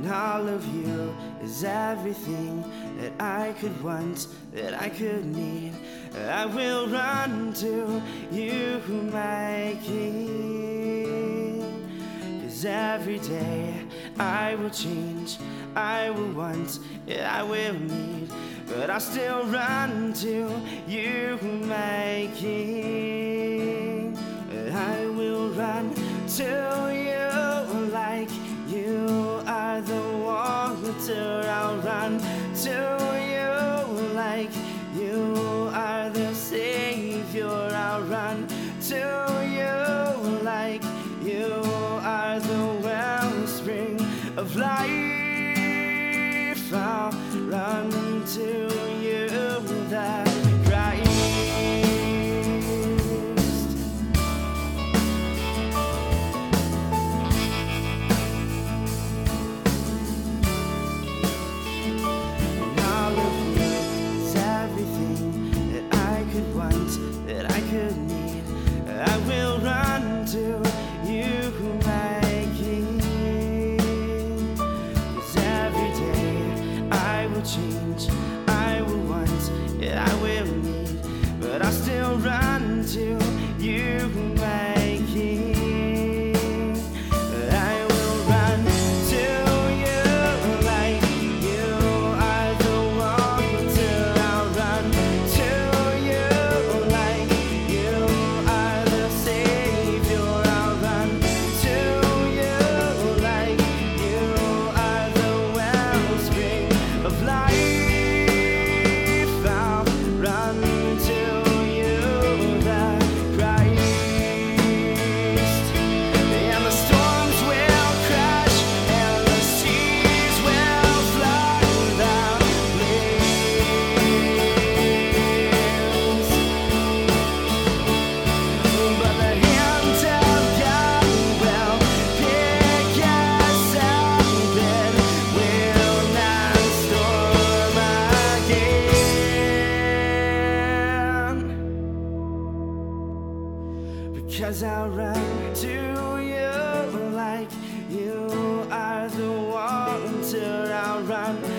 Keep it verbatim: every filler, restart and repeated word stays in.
all of you is everything that I could want, that I could need. I will run to you, my King. 'Cause every day I will change, I will want, yeah, I will need, but I'll still run to you, my King. I will run to you like you are the water. I'll run to you like you are the Savior. I'll run to you like you are the wellspring of life. I'll run to you, the Christ. And all of you is everything that I could want, that I could need. I will run to you, my King. 'Cause every day I will change, I will want, yeah, I will need, but I'll still run to you, my King. I will run to you like you are the water. I'll run to you like you are the Savior. I'll run to you like you are the wellspring of life. I'll run to you, the Christ. And the storms will crash and the seas will flood without winds, but the hand of God will pick us up and will not storm again. Because I'll run to you like you are the water. I'll run